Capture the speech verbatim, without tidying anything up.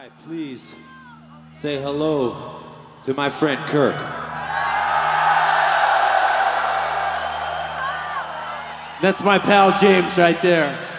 right, please say hello to my friend Kirk. That's my pal James right there.